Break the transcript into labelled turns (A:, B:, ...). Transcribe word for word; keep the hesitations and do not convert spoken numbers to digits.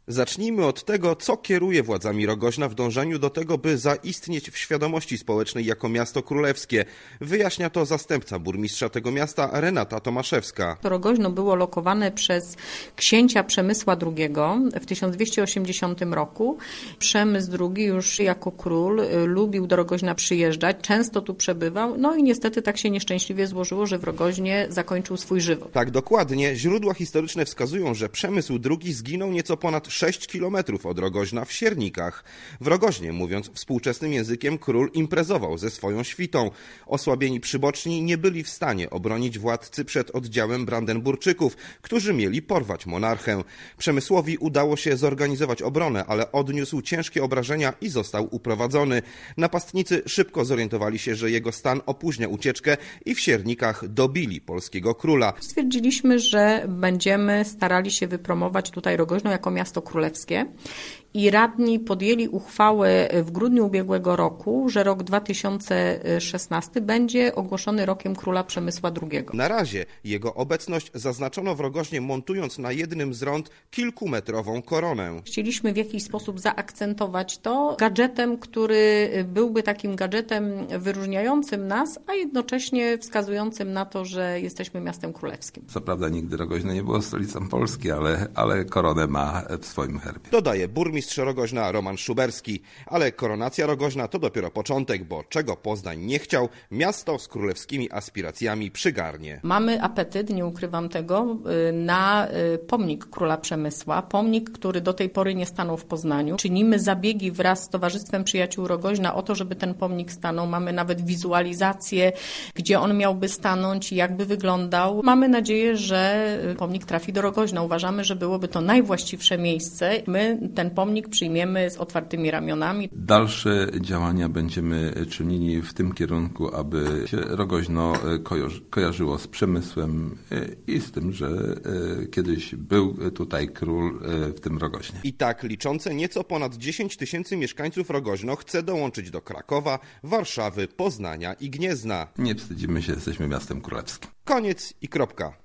A: Zacznijmy od tego, co kieruje władzami Rogoźna w dążeniu do tego, by zaistnieć w świadomości społecznej jako miasto królewskie. Wyjaśnia to zastępca burmistrza tego miasta Renata Tomaszewska.
B: Rogoźno było lokowane przez księcia Przemysła drugiego w tysiąc dwieście osiemdziesiątym roku. Przemysł drugi już jako król lubił do Rogoźna przyjeżdżać, często tu przebywał, no i niestety tak się nieszczęśliwie złożyło, że w Rogoźnie zakończył swój żywot.
A: Tak, dokładnie. Źródła historyczne wskazują, że Przemysł drugi zginął nieco ponad sześć kilometrów od Rogoźna w Siernikach. W Rogoźnie, mówiąc współczesnym językiem, król imprezował ze swoją świtą. Osłabieni przyboczni nie byli w stanie obronić władcy przed oddziałem Brandenburczyków, którzy mieli porwać monarchę. Przemysłowi udało się zorganizować obronę, ale odniósł ciężkie obrażenia i został uprowadzony. Napastnicy szybko zorientowali się, że jego stan opóźnia ucieczkę i w Siernikach dobili polskiego króla.
B: Stwierdziliśmy, że będziemy starali się wypromować tutaj Rogoźno jako miasto królewskie i radni podjęli uchwałę w grudniu ubiegłego roku, że rok dwa tysiące szesnasty będzie ogłoszony rokiem króla Przemysła drugiego.
A: Na razie jego obecność zaznaczono w Rogoźnie, montując na jednym z rond kilkumetrową koronę.
B: Chcieliśmy w jakiś sposób zaakcentować to gadżetem, który byłby takim gadżetem wyróżniającym nas, a jednocześnie wskazującym na to, że jesteśmy miastem królewskim.
C: Co prawda nigdy Rogoźno nie było stolicą Polski, ale, ale koronę ma w swoim herbie.
A: Dodaje burmistrz Rogoźna Roman Szuberski. Ale koronacja Rogoźna to dopiero początek, bo czego Poznań nie chciał, miasto z królewskimi aspiracjami przygarnie.
B: Mamy apetyt, nie ukrywam tego, na pomnik króla Przemysła. Pomnik, który do tej pory nie stanął w Poznaniu. Czynimy zabiegi wraz z Towarzystwem Przyjaciół Rogoźna o to, żeby ten pomnik stanął. Mamy nawet wizualizację, gdzie on miałby stanąć i jakby wyglądał. Mamy nadzieję, że pomnik trafi do Rogoźna. Uważamy, że byłoby to najwłaściwsze miejsce. My ten pomnik przyjmiemy z otwartymi ramionami.
C: Dalsze działania będziemy czynili w tym kierunku, aby się Rogoźno kojarzyło z Przemysłem i z tym, że kiedyś był tutaj król w tym Rogoźnie.
A: I tak liczące nieco ponad dziesięć tysięcy mieszkańców Rogoźno chce dołączyć do Krakowa, Warszawy, Poznania i Gniezna.
C: Nie wstydzimy się, jesteśmy miastem królewskim.
A: Koniec i kropka.